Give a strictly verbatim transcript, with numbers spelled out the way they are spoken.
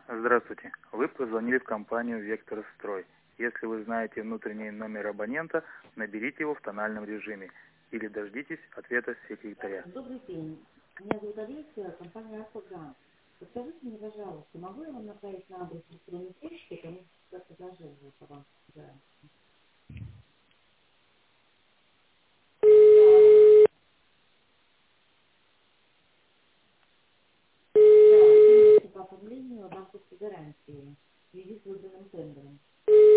Здравствуйте. Вы позвонили в компанию «Векторстрой». Если вы знаете внутренний номер абонента, наберите его в тональном режиме или дождитесь ответа секретаря. Добрый день. Меня зовут Олеся, компания «Альфа-Грант». Подскажите мне, пожалуйста, могу я вам направить на адрес электронной почты, конечно, как предложение по вам собираем? Да, это именно по оформлению банковской гарантии в связи с выбранным тендером.